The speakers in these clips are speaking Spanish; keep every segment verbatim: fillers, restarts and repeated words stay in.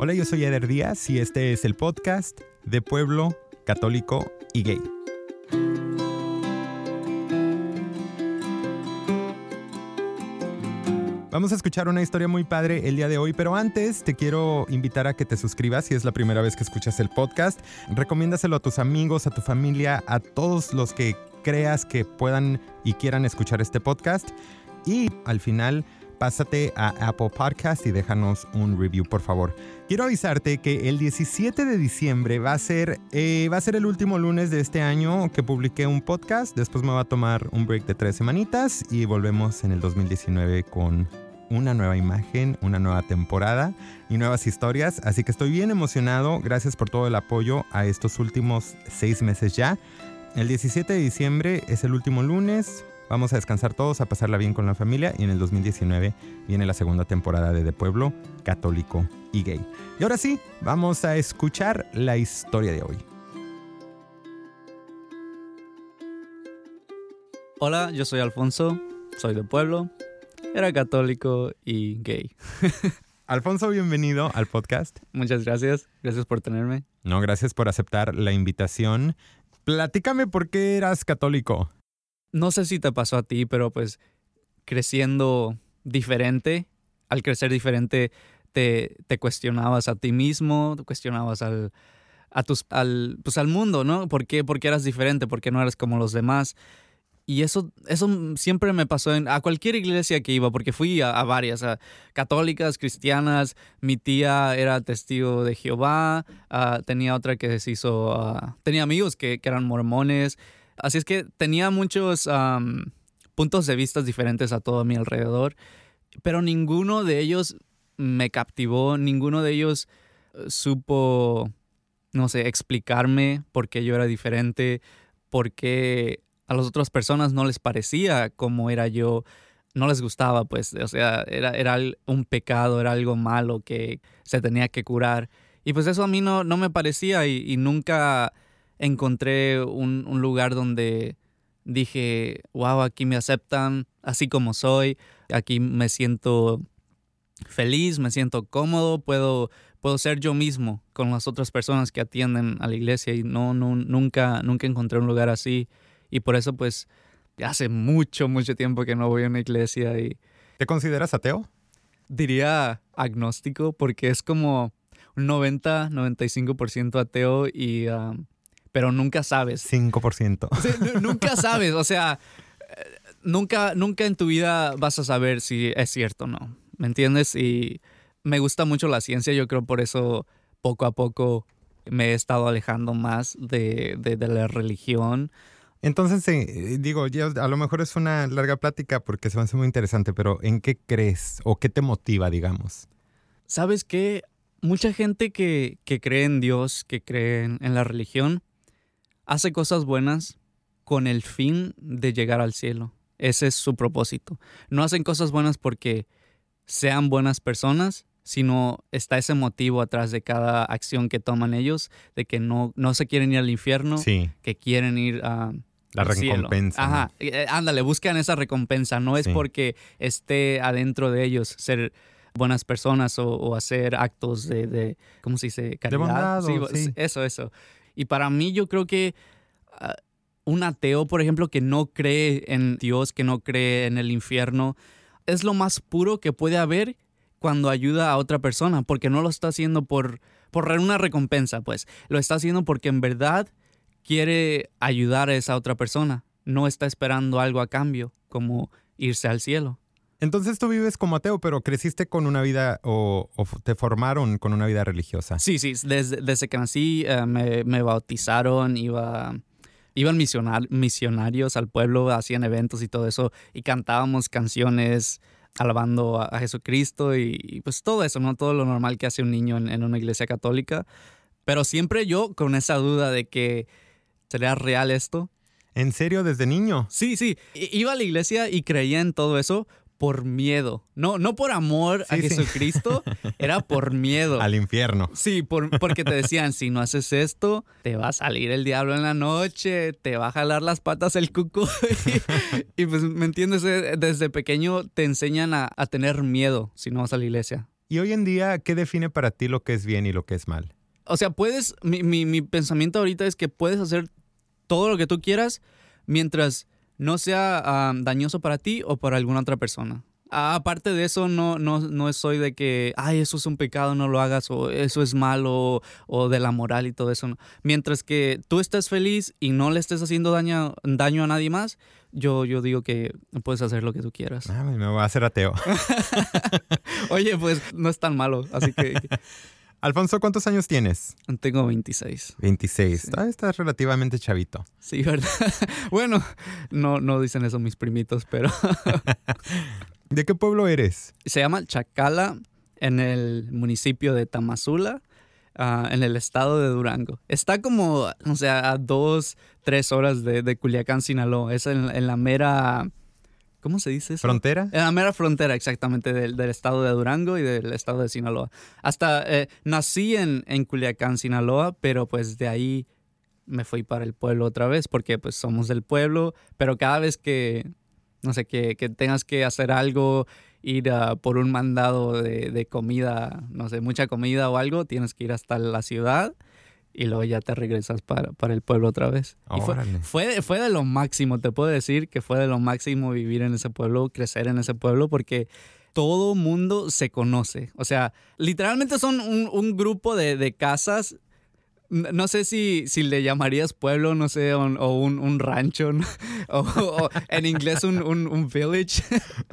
Hola, yo soy Eder Díaz y este es el podcast de Pueblo Católico y Gay. Vamos a escuchar una historia muy padre el día de hoy, pero antes te quiero invitar a que te suscribas si es la primera vez que escuchas el podcast. Recomiéndaselo a tus amigos, a tu familia, a todos los que creas que puedan y quieran escuchar este podcast. Y al final, pásate a Apple Podcast y déjanos un review, por favor. Quiero avisarte que el diecisiete de diciembre va a ser, eh, va a ser el último lunes de este año que publiqué un podcast. Después me va a tomar un break de tres semanitas y volvemos en el dos mil diecinueve con una nueva imagen, una nueva temporada y nuevas historias. Así que estoy bien emocionado. Gracias por todo el apoyo a estos últimos seis meses ya. El diecisiete de diciembre es el último lunes. Vamos a descansar todos, a pasarla bien con la familia y en el dos mil diecinueve viene la segunda temporada de De Pueblo Católico y Gay. Y ahora sí, vamos a escuchar la historia de hoy. Hola, yo soy Alfonso, soy de Pueblo, era católico y gay. Alfonso, bienvenido al podcast. Muchas gracias, gracias por tenerme. No, gracias por aceptar la invitación. Platícame por qué eras católico. No sé si te pasó a ti, pero pues creciendo diferente, al crecer diferente te, te cuestionabas a ti mismo, te cuestionabas al, a tus, al, pues al mundo, ¿no? ¿Por qué, por qué eras diferente? ¿Por qué no eras como los demás? Y eso, eso siempre me pasó en, a cualquier iglesia que iba, porque fui a, a varias, a católicas, cristianas. Mi tía era testigo de Jehová, uh, tenía otra que se hizo, uh, tenía amigos que, que eran mormones. Así es que tenía muchos um, puntos de vista diferentes a todo a mi alrededor, pero ninguno de ellos me captivó, ninguno de ellos supo, no sé, explicarme por qué yo era diferente, por qué a las otras personas no les parecía como era yo, no les gustaba, pues, o sea, era, era un pecado, era algo malo que se tenía que curar. Y pues eso a mí no, no me parecía y, y nunca encontré un, un lugar donde dije, wow, aquí me aceptan así como soy, aquí me siento feliz, me siento cómodo, puedo, puedo ser yo mismo con las otras personas que atienden a la iglesia y no, no, nunca, nunca encontré un lugar así. Y por eso, pues, hace mucho, mucho tiempo que no voy a una iglesia. Y ¿te consideras ateo? Diría agnóstico, porque es como un noventa, noventa y cinco por ciento ateo, y, um, pero nunca sabes. cinco por ciento. Sí, n- nunca sabes, o sea, nunca, nunca en tu vida vas a saber si es cierto o no, ¿me entiendes? Y me gusta mucho la ciencia, yo creo por eso poco a poco me he estado alejando más de, de, de la religión. Entonces, eh, digo, ya a lo mejor es una larga plática porque se me hace muy interesante, pero ¿en qué crees o qué te motiva, digamos? ¿Sabes qué? Mucha gente que, que cree en Dios, que cree en, en la religión, hace cosas buenas con el fin de llegar al cielo. Ese es su propósito. No hacen cosas buenas porque sean buenas personas, sino está ese motivo atrás de cada acción que toman ellos, de que no, no se quieren ir al infierno, sí, que quieren ir a... La recompensa. Ajá, ¿no? eh, ándale, buscan esa recompensa. No es Sí. porque esté adentro de ellos ser buenas personas o, o hacer actos de, de, ¿cómo se dice? Caridad. De bondad, Sí, sí. Eso, eso. Y para mí yo creo que uh, un ateo, por ejemplo, que no cree en Dios, que no cree en el infierno, es lo más puro que puede haber cuando ayuda a otra persona, porque no lo está haciendo por, por una recompensa, pues. Lo está haciendo porque en verdad quiere ayudar a esa otra persona. No está esperando algo a cambio, como irse al cielo. Entonces tú vives como ateo, pero creciste con una vida o, o te formaron con una vida religiosa. Sí, sí. Desde, desde que nací uh, me, me bautizaron, iba, iban misionar, misionarios al pueblo, hacían eventos y todo eso, y cantábamos canciones alabando a, a Jesucristo y, y pues todo eso, ¿no? Todo lo normal que hace un niño en, en una iglesia católica. Pero siempre yo con esa duda de que ¿sería real esto? ¿En serio desde niño? Sí, sí. Iba a la iglesia y creía en todo eso por miedo. No, no por amor sí, a Jesucristo, sí. Era por miedo. Al infierno. Sí, por, porque te decían, si no haces esto, te va a salir el diablo en la noche, te va a jalar las patas el cuco. y, y pues, ¿me entiendes? Desde pequeño te enseñan a, a tener miedo si no vas a la iglesia. Y hoy en día, ¿qué define para ti lo que es bien y lo que es mal? O sea, puedes, mi, mi, mi pensamiento ahorita es que puedes hacer todo lo que tú quieras mientras no sea um, dañoso para ti o para alguna otra persona. Aparte de eso, no, no, no soy de que, ay, eso es un pecado, no lo hagas, o eso es malo, o de la moral y todo eso. No. Mientras que tú estés feliz y no le estés haciendo daño, daño a nadie más, yo, yo digo que puedes hacer lo que tú quieras. Ah, me voy a hacer ateo. Oye, pues no es tan malo, así que... Alfonso, ¿cuántos años tienes? Tengo veintiséis. veintiséis. Sí. Ah, estás relativamente chavito. Sí, ¿verdad? Bueno, no, no dicen eso mis primitos, pero... ¿De qué pueblo eres? Se llama Chacala, en el municipio de Tamazula, uh, en el estado de Durango. Está como, o sea, a dos, tres horas de, de Culiacán, Sinaloa. Es en, en la mera... ¿Cómo se dice eso? ¿Frontera? En la mera frontera, exactamente, del, del estado de Durango y del estado de Sinaloa. Hasta eh, nací en, en Culiacán, Sinaloa, pero pues de ahí me fui para el pueblo otra vez porque pues somos del pueblo, pero cada vez que, no sé, que, que tengas que hacer algo, ir uh, por un mandado de, de comida, no sé, mucha comida o algo, tienes que ir hasta la ciudad. Y luego ya te regresas para, para el pueblo otra vez. Y fue, fue, fue de lo máximo, te puedo decir que fue de lo máximo vivir en ese pueblo, crecer en ese pueblo, porque todo mundo se conoce. O sea, literalmente son un, un grupo de, de casas. No sé si, si le llamarías pueblo, no sé, o, o un, un rancho, ¿no? o, o en inglés un, un, un village.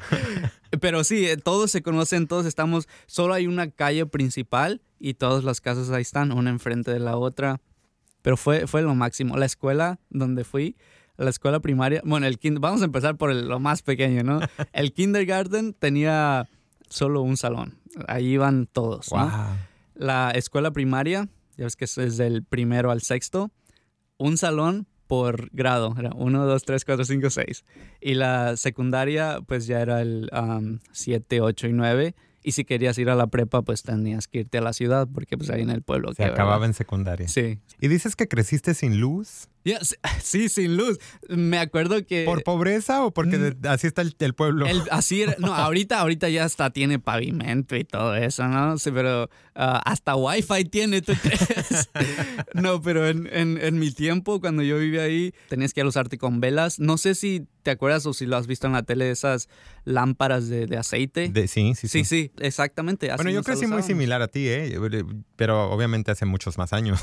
Pero sí, todos se conocen, todos estamos, solo hay una calle principal y todas las casas ahí están, una enfrente de la otra. Pero fue, fue lo máximo. La escuela donde fui, la escuela primaria, bueno, el kind, vamos a empezar por el, lo más pequeño, ¿no? El kindergarten tenía solo un salón, ahí iban todos, ¿no? Wow. La escuela primaria, ya ves que es del primero al sexto, un salón por grado, era uno, dos, tres, cuatro, cinco, seis. Y la secundaria, pues ya era el um, siete, ocho y nueve. Y si querías ir a la prepa, pues tenías que irte a la ciudad, porque pues ahí en el pueblo. Se que, acababa ¿verdad? en secundaria. Sí. ¿Y dices que creciste sin luz? Yeah, sí, sin luz. Me acuerdo que... ¿Por pobreza o porque de, así está el, el pueblo? El, así era, no, ahorita, ahorita ya hasta tiene pavimento y todo eso, ¿no? Sí, pero uh, hasta Wi-Fi tiene, ¿tú crees? No, pero en, en, en mi tiempo, cuando yo vivía ahí, tenías que alusarte con velas. No sé si te acuerdas o si lo has visto en la tele, esas lámparas de, de aceite. De, sí, sí, sí. Sí, sí, exactamente. Bueno, yo crecí muy similar a ti, ¿eh? Pero obviamente hace muchos más años.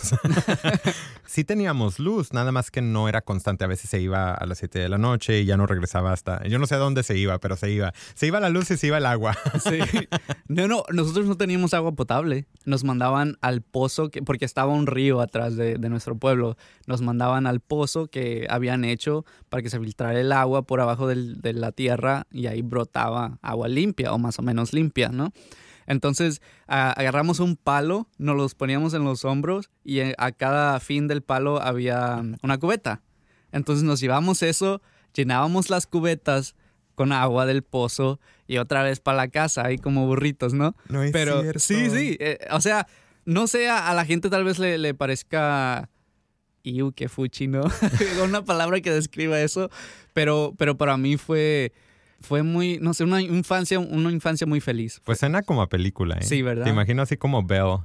Sí teníamos luz, nada más que no era constante. A veces se iba a las siete de la noche y ya no regresaba hasta... Yo no sé a dónde se iba, pero se iba. Se iba la luz y se iba el agua. Sí. No, no, nosotros no teníamos agua potable. Nos mandaban al pozo, que, porque estaba un río atrás de, de nuestro pueblo. Nos mandaban al pozo que habían hecho para que se filtrara el agua por abajo del, de la tierra y ahí brotaba agua limpia o más o menos limpia, ¿no? Entonces a, agarramos un palo, nos los poníamos en los hombros y a cada fin del palo había una cubeta. Entonces nos llevamos eso, llenábamos las cubetas con agua del pozo y otra vez para la casa, ahí como burritos, ¿no? No es Pero cierto. sí, sí. Eh, o sea, no sé, a, a la gente tal vez le, le parezca... Iu, qué fuchi, ¿no? Una palabra que describa eso. Pero, pero para mí fue... Fue muy, no sé, una infancia, una infancia muy feliz. Pues suena como a película, ¿eh? Sí, ¿verdad? Te imagino así como Belle.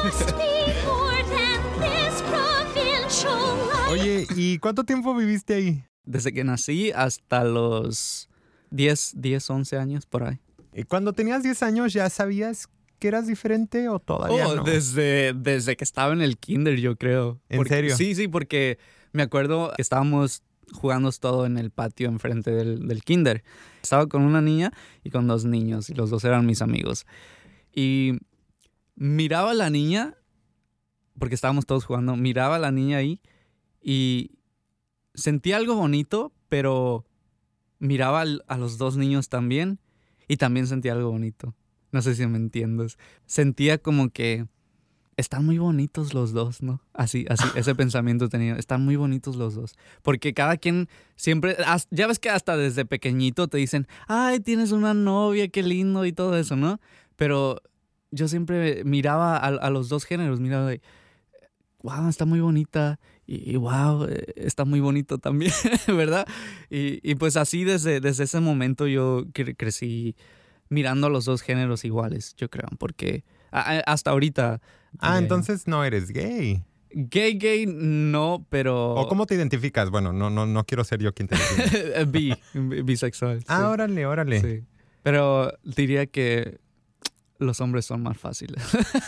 Oye, ¿y cuánto tiempo viviste ahí? Desde que nací hasta los diez, once años, por ahí. ¿Y cuando tenías diez años ya sabías que eras diferente o todavía oh, no? Desde, desde que estaba en el kinder, yo creo. ¿En Porque, serio? Sí, sí, porque me acuerdo que estábamos jugando todo en el patio enfrente del, del kinder. Estaba con una niña y con dos niños, y los dos eran mis amigos. Y miraba a la niña, porque estábamos todos jugando, miraba a la niña ahí y sentía algo bonito, pero miraba a los dos niños también y también sentía algo bonito. No sé si me entiendes. Sentía como que están muy bonitos los dos, ¿no? Así, así, ese pensamiento tenía. Están muy bonitos los dos. Porque cada quien siempre... Ya ves que hasta desde pequeñito te dicen, ay, tienes una novia, qué lindo y todo eso, ¿no? Pero yo siempre miraba a, a los dos géneros. Miraba de, wow, está muy bonita. Y, y wow, está muy bonito también, ¿verdad? Y, y pues así desde, desde ese momento yo cre- crecí mirando a los dos géneros iguales, yo creo, porque a- a- hasta ahorita... Ah, diría yo. entonces no eres gay. Gay, gay, no, pero... ¿O cómo te identificas? Bueno, no, no, no quiero ser yo quien te define. Bi, bi- bisexual. Ah, sí. órale, órale. Sí. Pero diría que los hombres son más fáciles.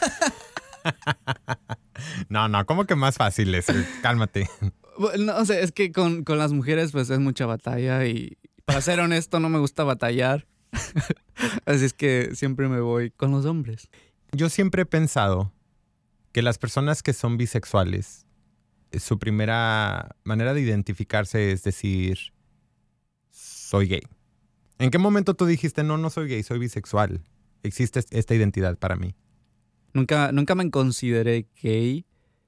No, no, ¿cómo que más fáciles? Cálmate. Bueno, no sé, es que con, con las mujeres pues es mucha batalla y para ser honesto no me gusta batallar. Así es que siempre me voy con los hombres. Yo siempre he pensado que las personas que son bisexuales, su primera manera de identificarse es decir, soy gay. ¿En qué momento tú dijiste, no, no soy gay, soy bisexual? Existe esta identidad para mí. Nunca, nunca me consideré gay.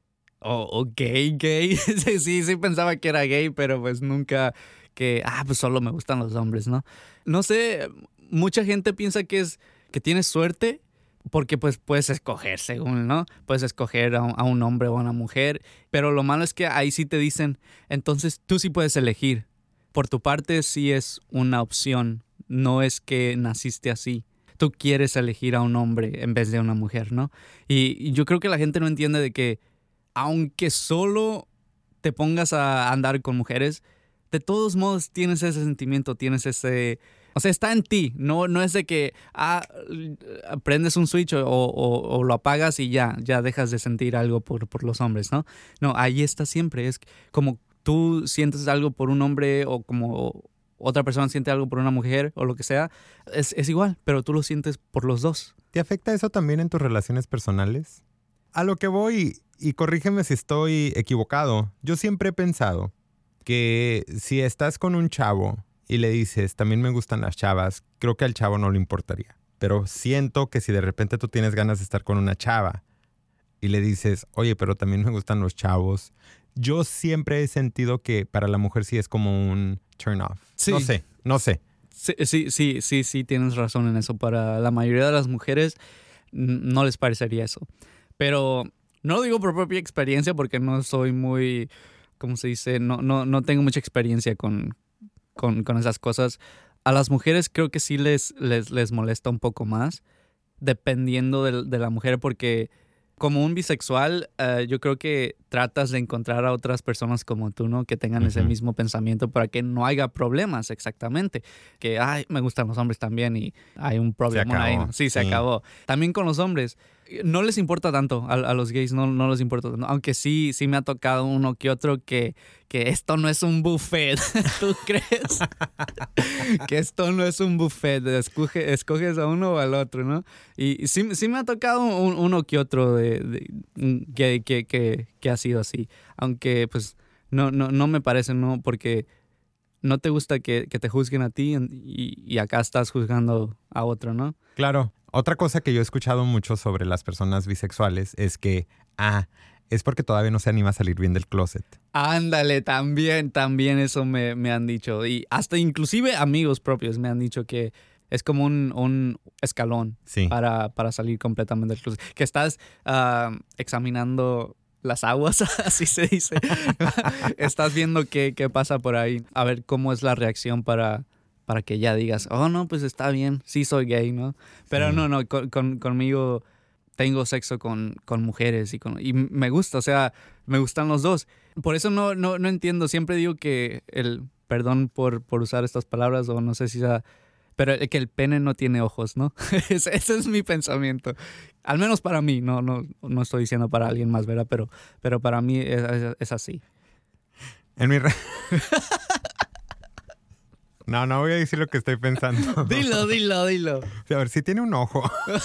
O, o gay, gay. sí, sí, sí pensaba que era gay, pero pues nunca que, ah, pues solo me gustan los hombres, ¿no? No sé, mucha gente piensa que es que tienes suerte porque pues puedes escoger según, ¿no? Puedes escoger a un, a un hombre o a una mujer, pero lo malo es que ahí sí te dicen, entonces tú sí puedes elegir. Por tu parte sí es una opción, no es que naciste así. Tú quieres elegir a un hombre en vez de a una mujer, ¿no? Y, y yo creo que la gente no entiende de que aunque solo te pongas a andar con mujeres, de todos modos tienes ese sentimiento, tienes ese... O sea, está en ti, no, no es de que ah, prendes un switch o, o, o lo apagas y ya, ya dejas de sentir algo por, por los hombres, ¿no? No, ahí está siempre, es como tú sientes algo por un hombre o como otra persona siente algo por una mujer o lo que sea, es, es igual, pero tú lo sientes por los dos. ¿Te afecta eso también en tus relaciones personales? A lo que voy, y corrígeme si estoy equivocado, yo siempre he pensado que si estás con un chavo y le dices, también me gustan las chavas, creo que al chavo no le importaría. Pero siento que si de repente tú tienes ganas de estar con una chava y le dices, oye, pero también me gustan los chavos, yo siempre he sentido que para la mujer sí es como un turn off. Sí. No sé, no sé. Sí, sí, sí, sí, sí, tienes razón en eso. Para la mayoría de las mujeres n- no les parecería eso. Pero no lo digo por propia experiencia porque no soy muy, ¿cómo se dice? No, no, no tengo mucha experiencia con, con, con esas cosas. A las mujeres creo que sí les, les, les molesta un poco más, dependiendo de, de la mujer, porque como un bisexual, uh, yo creo que tratas de encontrar a otras personas como tú, ¿no? Que tengan uh-huh. ese mismo pensamiento para que no haya problemas exactamente. Que, ay, me gustan los hombres también y hay un problema ahí. Sí, se sí. acabó. También con los hombres. No les importa tanto, a, a los gays no, no les importa tanto. Aunque sí, sí me ha tocado uno que otro que, que esto no es un buffet. ¿Tú crees? Que esto no es un buffet. Escoge, escoges a uno o al otro, ¿no? Y sí, sí me ha tocado un, uno que otro de, de, que, que, que, que ha sido así. Aunque pues no, no, no me parece, ¿no? Porque no te gusta que, que te juzguen a ti y, y acá estás juzgando a otro, ¿no? Claro. Otra cosa que yo he escuchado mucho sobre las personas bisexuales es que, ah, es porque todavía no se anima a salir bien del closet. Ándale, también, también eso me, me han dicho. Y hasta inclusive amigos propios me han dicho que es como un, un escalón sí. para, para salir completamente del closet. Que estás uh, examinando las aguas, así se dice. Estás viendo qué, qué pasa por ahí, a ver cómo es la reacción para... para que ya digas, oh, no, pues está bien, sí soy gay, ¿no? Pero sí. no, no, con, con, conmigo tengo sexo con, con mujeres y, con, y me gusta, o sea, me gustan los dos. Por eso no, no, no entiendo, siempre digo que el, perdón por, por usar estas palabras o no sé si sea, pero que el pene no tiene ojos, ¿no? ese, ese es mi pensamiento. Al menos para mí, no, no, no estoy diciendo para alguien más, ¿verdad? Pero, pero para mí es, es, es así. En mi... Re- No, no voy a decir lo que estoy pensando. Dilo, dilo, dilo. A ver, si tiene un ojo.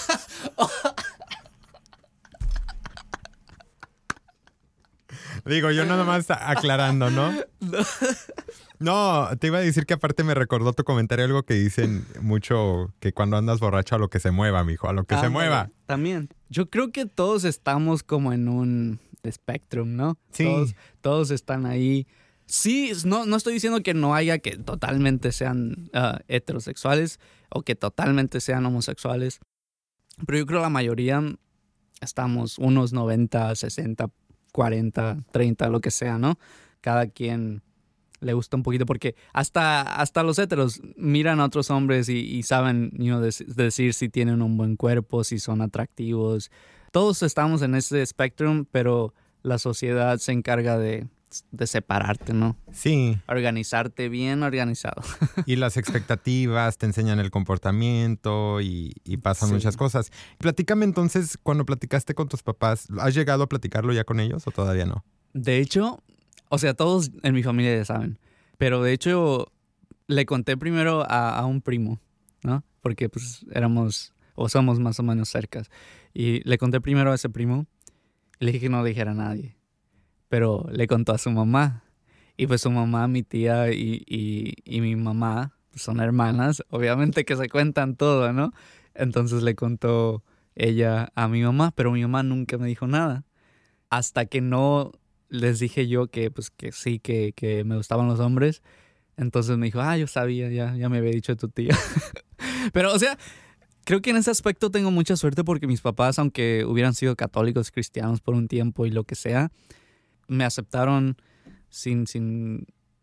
Digo, yo nada más aclarando, ¿no? No. No, te iba a decir que aparte me recordó tu comentario algo que dicen mucho, que cuando andas borracho a lo que se mueva, mijo, a lo que ah, se mueva. También. Yo creo que todos estamos como en un spectrum, ¿no? Sí. Todos, todos están ahí. Sí, no, no estoy diciendo que no haya que totalmente sean uh, heterosexuales o que totalmente sean homosexuales, pero yo creo que la mayoría estamos unos noventa, sesenta, cuarenta, treinta, lo que sea, ¿no? Cada quien le gusta un poquito porque hasta, hasta los héteros miran a otros hombres y, y saben, you know, de- decir si tienen un buen cuerpo, si son atractivos. Todos estamos en ese spectrum, pero la sociedad se encarga de, de separarte, ¿no? Sí. Organizarte bien organizado. Y las expectativas te enseñan el comportamiento y, y pasan Sí. muchas cosas. Platícame entonces, cuando platicaste con tus papás, ¿has llegado a platicarlo ya con ellos o todavía no? De hecho, o sea, todos en mi familia ya saben. Pero de hecho, le conté primero a, a un primo, ¿no? Porque pues éramos o somos más o menos cercas. Y le conté primero a ese primo y le dije que no le dijera a nadie. Pero le contó a su mamá. Y pues su mamá, mi tía y, y, y mi mamá pues, son hermanas. Obviamente que se cuentan todo, ¿no? Entonces le contó ella a mi mamá, pero mi mamá nunca me dijo nada. Hasta que no les dije yo que pues que sí, que, que me gustaban los hombres. Entonces me dijo, ah, yo sabía, ya, ya me había dicho tu tía. Pero, o sea, creo que en ese aspecto tengo mucha suerte porque mis papás, aunque hubieran sido católicos, cristianos por un tiempo y lo que sea, me aceptaron sin, sin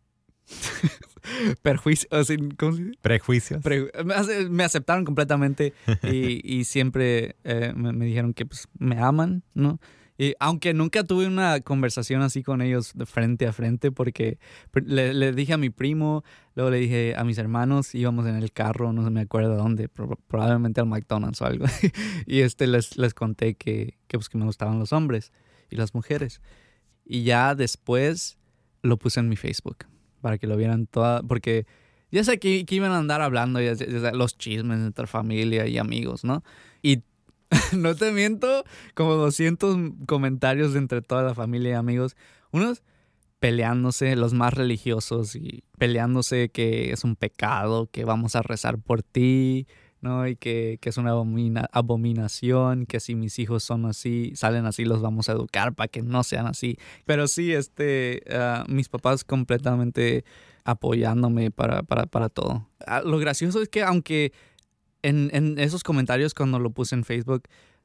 perjuicio, o sin, ¿cómo se dice? ¿Prejuicios? Pre- me ace- me aceptaron completamente y, y siempre eh, me, me dijeron que pues me aman, ¿no? Y aunque nunca tuve una conversación así con ellos de frente a frente porque pr- le, le dije a mi primo, luego le dije a mis hermanos, íbamos en el carro, no me acuerdo a dónde, pro- probablemente al McDonald's o algo. Y este les, les conté que, que, pues, que me gustaban los hombres y las mujeres. Y ya después lo puse en mi Facebook para que lo vieran toda, porque ya sé que, que iban a andar hablando ya, ya, ya, los chismes entre familia y amigos, ¿no? Y no te miento, como doscientos comentarios entre toda la familia y amigos, unos peleándose, los más religiosos y peleándose que es un pecado, que vamos a rezar por ti, ¿no? Y que, que es una abomina- abominación, que si mis hijos son así, salen así, los vamos a educar para que no sean así. Pero sí, este, uh, mis papás completamente apoyándome para, para, para todo. Uh, lo gracioso es que aunque en, en esos comentarios cuando lo puse en Facebook,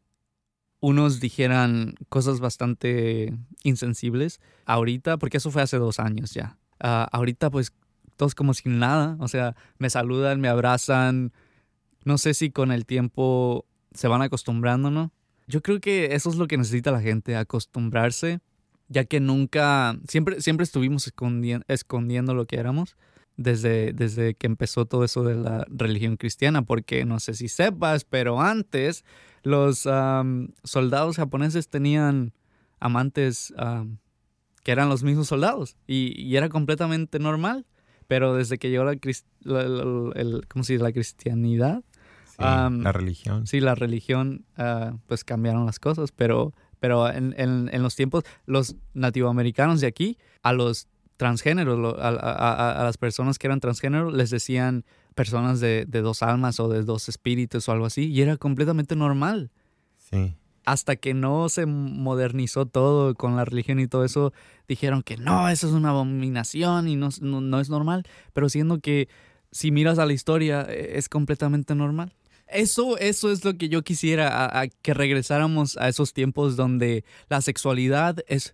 unos dijeran cosas bastante insensibles, ahorita, porque eso fue hace dos años ya, uh, ahorita pues todos como sin nada, o sea, me saludan, me abrazan. No sé si con el tiempo se van acostumbrando, ¿no? Yo creo que eso es lo que necesita la gente, acostumbrarse, ya que nunca, siempre, siempre estuvimos escondi- escondiendo lo que éramos desde, desde que empezó todo eso de la religión cristiana, porque no sé si sepas, pero antes los um, soldados japoneses tenían amantes um, que eran los mismos soldados y, y era completamente normal, pero desde que llegó la, crist- la, la- el, ¿cómo se dice? La cristianidad. Sí, Um, la religión. Sí, la religión, uh, pues cambiaron las cosas, pero, pero en, en, en los tiempos, los nativoamericanos de aquí, a los transgéneros, lo- a, a, a las personas que eran transgénero, les decían personas de, de dos almas o de dos espíritus o algo así, y era completamente normal. Sí. Hasta que no se modernizó todo con la religión y todo eso, dijeron que no, eso es una abominación y no, no, no es normal, pero siendo que si miras a la historia, es completamente normal. Eso, eso es lo que yo quisiera, a, a que regresáramos a esos tiempos donde la sexualidad es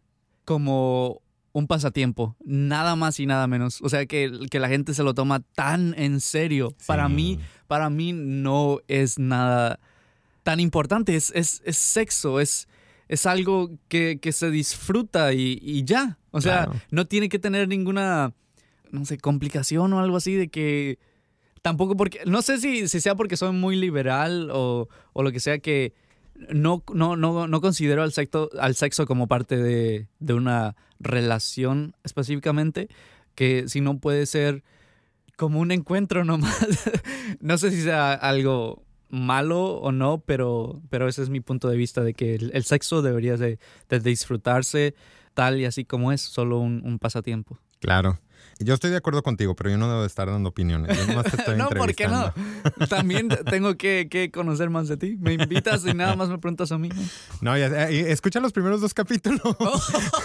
como un pasatiempo, nada más y nada menos. O sea, que, que la gente se lo toma tan en serio. Sí. Para mí, para mí no es nada tan importante. Es, es, es sexo, es, es algo que, que se disfruta y, y ya. O sea, Claro. no tiene que tener ninguna, no sé, complicación o algo así de que... Tampoco porque, no sé si, si sea porque soy muy liberal o, o lo que sea, que no, no, no, no considero al sexo, al sexo como parte de, de una relación específicamente, que si no puede ser como un encuentro nomás. No sé si sea algo malo o no, pero, pero ese es mi punto de vista de que el, el sexo debería de, de disfrutarse tal y así como es, solo un, un pasatiempo. Claro. Yo estoy de acuerdo contigo, pero yo no debo de estar dando opiniones. Yo nomás te estoy No, ¿por qué no? entrevistando. También tengo que, que conocer más de ti. Me invitas y nada más me preguntas a mí. No, ya, eh, escucha los primeros dos capítulos. Oh.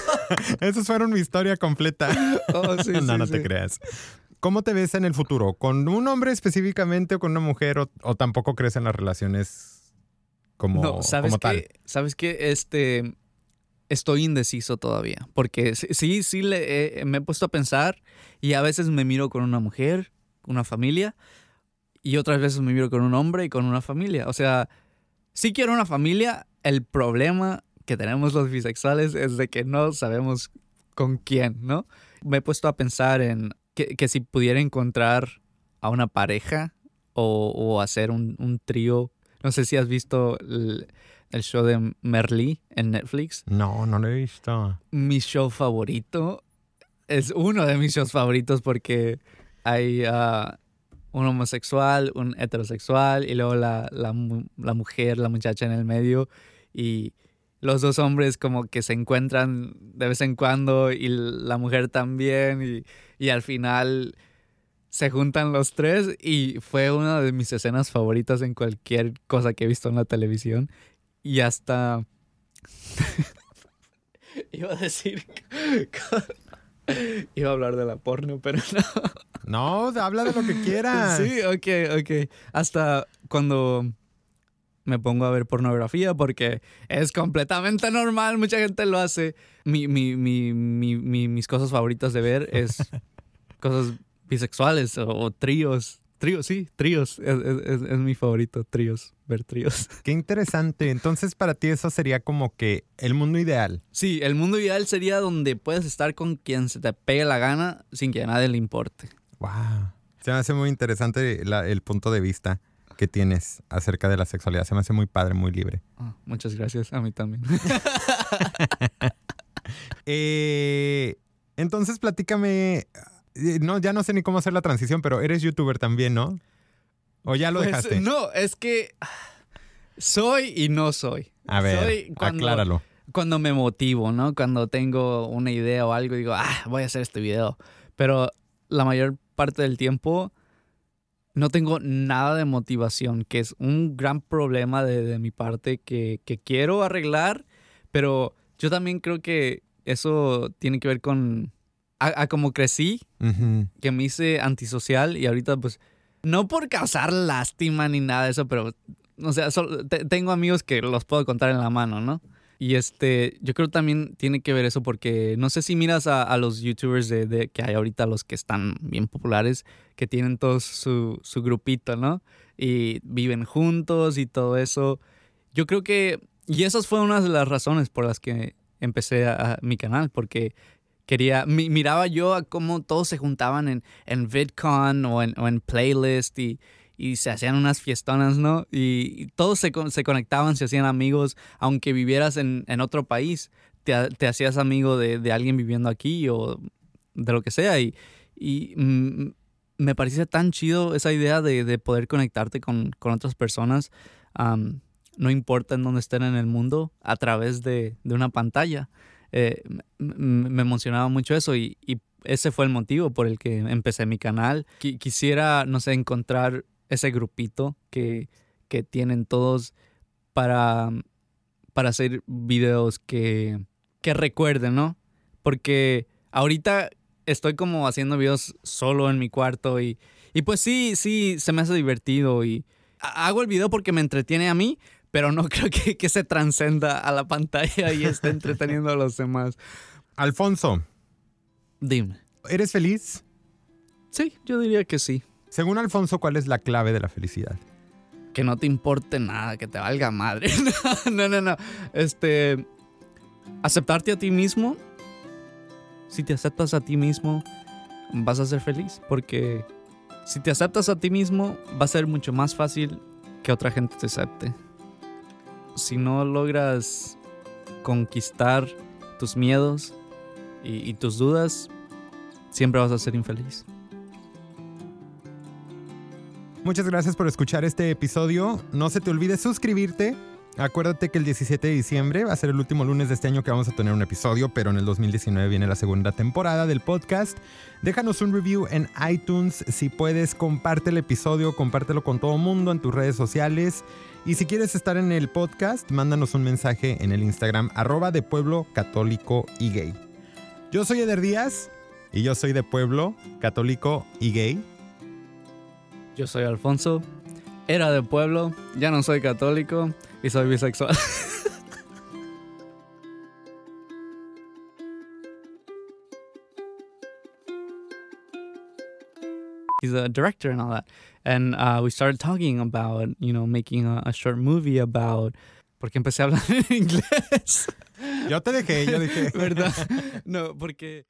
Esos fueron mi historia completa. Oh, sí, no, sí, no sí. te creas. ¿Cómo te ves en el futuro? ¿Con un hombre específicamente o con una mujer? ¿O, o tampoco crees en las relaciones como, No, ¿sabes como tal? qué? ¿Sabes qué? Este, estoy indeciso todavía. Porque sí, sí le, eh, me he puesto a pensar y a veces me miro con una mujer, una familia, y otras veces me miro con un hombre y con una familia. O sea, sí quiero una familia. El problema que tenemos los bisexuales es de que no sabemos con quién, ¿no? Me he puesto a pensar en que, que si pudiera encontrar a una pareja o, o hacer un, un trío. No sé si has visto el, el show de Merlí en Netflix. No, no lo he visto. Mi show favorito es uno de mis shows favoritos porque hay uh, un homosexual, un heterosexual y luego la, la, la mujer, la muchacha en el medio, y los dos hombres como que se encuentran de vez en cuando y la mujer también, y, y al final se juntan los tres, y fue una de mis escenas favoritas en cualquier cosa que he visto en la televisión. Y hasta iba a decir iba a hablar de la porno, pero no. No, habla de lo que quieras. Sí, ok, ok. Hasta cuando me pongo a ver pornografía, porque es completamente normal, mucha gente lo hace. Mi, mi, mi, mi, mi, mis cosas favoritas de ver es cosas bisexuales o, o tríos. Tríos, sí, tríos. Es, es, es mi favorito, tríos, ver tríos. Qué interesante. Entonces, para ti eso sería como que el mundo ideal. Sí, el mundo ideal sería donde puedes estar con quien se te pegue la gana sin que a nadie le importe. Wow. Se me hace muy interesante la, el punto de vista que tienes acerca de la sexualidad. Se me hace muy padre, muy libre. Oh, muchas gracias, a mí también. eh, entonces, platícame. No, ya no sé ni cómo hacer la transición, pero eres youtuber también, ¿no? ¿O ya lo pues, dejaste? No, es que soy y no soy. A ver, soy cuando, acláralo. Cuando me motivo, ¿no? Cuando tengo una idea o algo, digo, ah, voy a hacer este video. Pero la mayor parte del tiempo no tengo nada de motivación, que es un gran problema de, de mi parte que, que quiero arreglar, pero yo también creo que eso tiene que ver con a, a cómo crecí, Uh-huh. que me hice antisocial, y ahorita pues no por causar lástima ni nada de eso, pero o sea, solo, te, tengo amigos que los puedo contar en la mano, ¿no? Y este, yo creo también tiene que ver eso porque no sé si miras a, a los youtubers de, de, que hay ahorita, los que están bien populares, que tienen todos su, su grupito, ¿no? Y viven juntos y todo eso. Yo creo que, y esas fueron una de las razones por las que empecé a, a mi canal, porque quería, mi, miraba yo a cómo todos se juntaban en, en VidCon o en, o en Playlist y, y se hacían unas fiestonas, ¿no? Y, y todos se, se conectaban, se hacían amigos, aunque vivieras en, en otro país, te, te hacías amigo de, de alguien viviendo aquí o de lo que sea. Y, y mm, me parece tan chido esa idea de, de poder conectarte con, con otras personas, um, no importa en dónde estén en el mundo, a través de, de una pantalla. Eh, me emocionaba mucho eso, y, y ese fue el motivo por el que empecé mi canal. Qu- quisiera, no sé, encontrar ese grupito que, que tienen todos para, para hacer videos que, que recuerden, ¿no? Porque ahorita estoy como haciendo videos solo en mi cuarto y, y pues sí, sí, se me hace divertido y hago el video porque me entretiene a mí, pero no creo que, que se transcenda a la pantalla y esté entreteniendo a los demás. Alfonso, Dime. ¿eres feliz? Sí, yo diría que sí. Según Alfonso, ¿cuál es la clave de la felicidad? Que no te importe nada, que te valga madre. No, no, no. Este, aceptarte a ti mismo. Si te aceptas a ti mismo, vas a ser feliz. Porque si te aceptas a ti mismo, va a ser mucho más fácil que otra gente te acepte. Si no logras conquistar tus miedos y, y tus dudas, siempre vas a ser infeliz. Muchas gracias por escuchar este episodio. No se te olvide suscribirte. Acuérdate que el diecisiete de diciembre va a ser el último lunes de este año que vamos a tener un episodio, pero en el dos mil diecinueve viene la segunda temporada del podcast. Déjanos un review en iTunes. Si puedes, comparte el episodio, compártelo con todo el mundo en tus redes sociales. Y si quieres estar en el podcast, mándanos un mensaje en el Instagram, arroba de Pueblo Católico y Gay. Yo soy Eder Díaz y yo soy de Pueblo Católico y Gay. Yo soy Alfonso, era de pueblo, ya no soy católico y soy bisexual. he's a director and all that. And uh, we started talking about, you know, making a, a short movie about... Porque empecé a hablar en inglés. Yo te dejé, yo dije. ¿Verdad? No, porque...